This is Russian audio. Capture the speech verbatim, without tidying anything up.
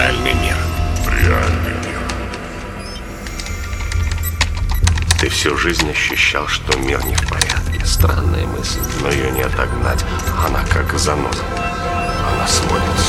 реальный мир. Реальный мир. Ты всю жизнь ощущал, что мир не в порядке. Странная мысль, но ее не отогнать. Она как заноза. Она сводит